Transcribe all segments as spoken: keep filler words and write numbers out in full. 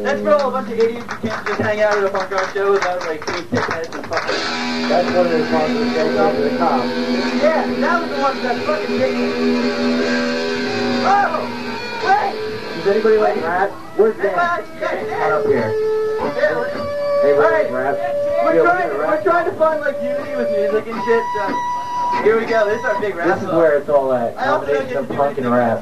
That's for all a bunch of idiots who can't just hang out at a punk rock show without like three dickheads and fucking... That's one of the sponsors that goes to the cops. Yeah, that was the one that fucking dickhead. Oh! Wait! Does anybody like rap? Where's Dan? Not up here. Anybody like rap? We're Yo, trying, rap? we're trying to find like unity with music and shit, so... Here we go, this is our big rap This is song. where it's all at. I also don't Combination get of to do punk and rap.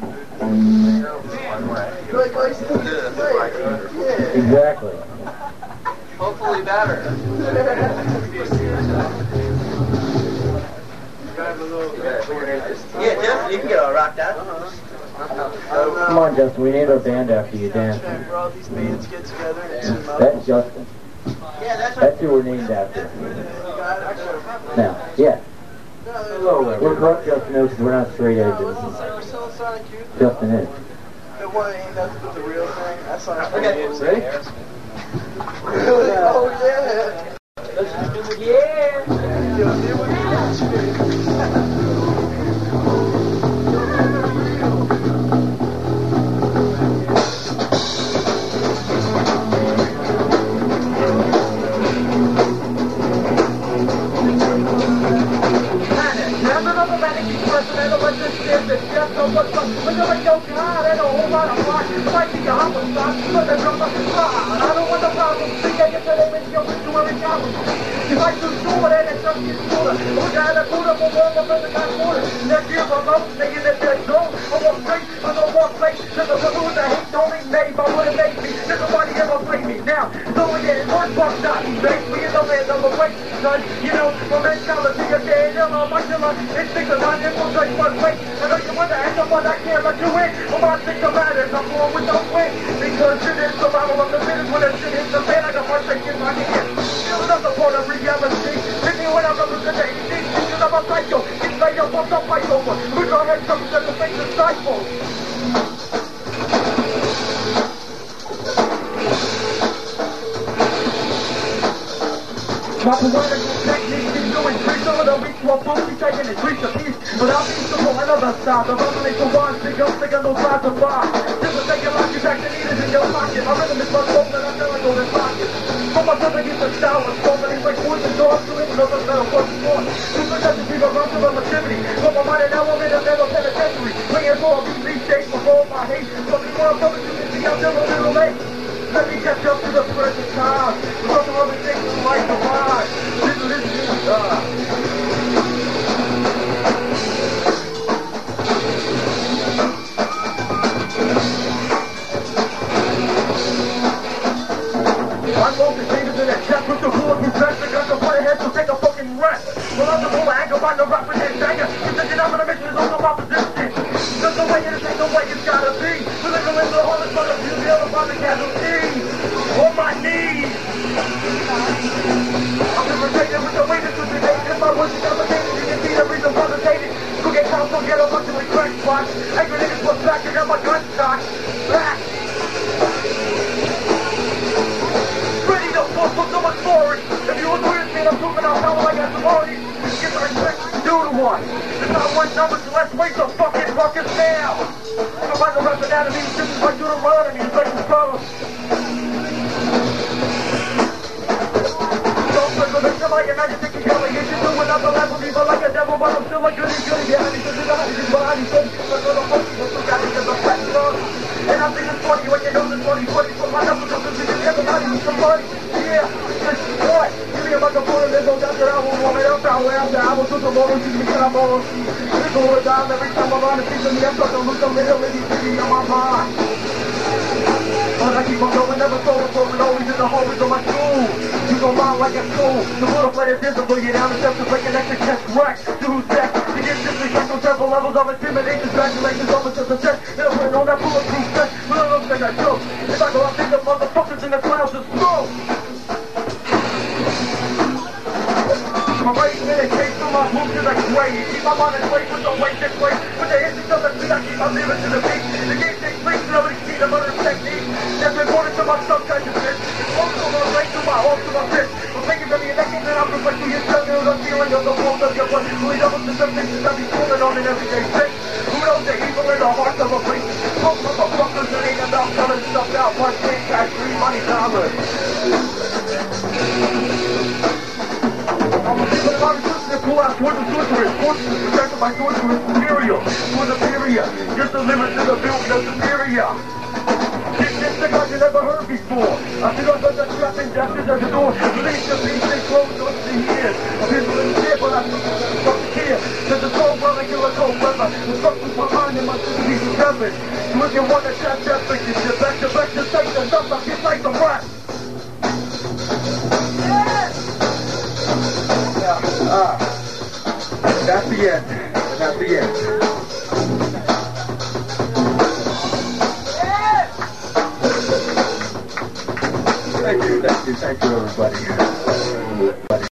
Exactly. Hopefully better. Yeah, Justin, you can get all rocked out. Come on, Justin. We named our band after you, Dan. Where all these bands get together and team up. That's Justin. Yeah, that's That's who we're named after. Now, yeah. We're corrupt Justin because we're not straight edge. This is Justin is. It wasn't ain't nothing but the real thing. That's not how Okay, it is. ready? Really? Oh, yeah. Now, so again, one buck not make me in the land of the weight, son. You know, from mentality of day, you know, my killer, instinct of non infiltrate one way. I know you wonder, and the one I can't let you in. But my thing of matters, I'm going with the win. Because it is survival of the fittest when that shit hits the fan, I got my shake in my hand. Feeling up the part of reality. Hit me when I'm representing these pieces of a psycho. It's like a fucked up fight over. Put your head up to the face of stifle. My political technique is doing three some of the weak to a funky taking and preach a piece. Without being to pull another side, the revelation one, big up, big up, no side to buy. Just to take it like you back the needles in your pocket. My rhythm is much more than I feel like golden pocket. From my brother gets a shower, so many like poison dogs to it, no the metal what's more. Two possessions people run to relativity. But my mind and now I'm in a metal penitentiary. Waiting for a beat shape before my hate. Fucking more brothers you can see out there a little late. Let me catch up to the present time. We're talking about the things in life of mine. This is this is uh I'm most changes in that chest with the rules and dress. I got to put ahead to take a fucking rest. Well, I'm the full of anger by the rapper and anger. You're thinking I'm gonna make this also my position. There's no way it is, ain't no way it's gotta be. We're living in the hardest part of you, the other part of casualties. On my knees. I'm irritated with the way this was today. Cause my words are complicated. You can see the reason for the dated. Crooked cops don't get a bunch of crack spots. Angry niggas put back, I got my gun stock. Back. Ready to fuck with so much forward. If you agree with me, I'm proving out how I got some already. Give the respect to the one. It's not one number, so let's wait the fucking fucking now. So by the rest of anatomy, this is like Deuteronomy, it's like the color. Don't look at the like imagine thinking color. You should do another level, evil like a devil, but I'm still like goody goody. Yeah, and he's not he's behind his head. But I'm gonna fuck you, but still got it as a fat dog. And I'm thinking funny when you know this funny, funny. So my number comes to me, everybody needs some money. Yeah, this is what? Give me a microphone and there's no doubt that I will warm it up. I will after I will do some more, you can get I'm all. It's all the time, every time I'm on the piece of me, I'm starting to look a little bitty bitty on my mind. But I keep on going, never throwing, throwing, always in the hallways of my school. You gon' mind like a fool. The little players is to bring you down the steps to break an extra chest wreck. To who's next? To get disrespect on several levels of intimidation. Congratulations, officers and checks. They'll put on that bulletproof vest. But it looks like a joke. If I go out, think the motherfuckers in the clouds is smoke. My right minute case from my moves to the grave. Keep my mind in place with the weight that's great. With the hits of the beat, I keep my living to the beat. The game takes place, nobody see the murder technique. That's important to my subconsciousness. It's also my right to my heart to my fist. I'm thinking of the elections and I'm reflecting your struggle. The feeling of the force of your blood. Really doubles the substance I'll be pulling on in everyday shit. Who knows the evil in the heart of a place? Most motherfuckers that ain't about telling stuff out. One thing, guys. three money dollars. I'm a people of our sister pull out towards the sorceress. Forces protected by sorceress material. For the period, just delivered to the building of Superior. This is the guy you never heard before. I think I got that trapping justice at the door. Release the peace and close up the years. I'm people in the shit, but I think I'm stuck here. There's a cold brother, kill a cold weather. The truck was behind in my sixty-seven. So if you want to chat that thing, you should back to back to take the stuff like it's like the rat. Yeah. Ah. That's the end. That's the end. Thank you, thank you, thank you, everybody.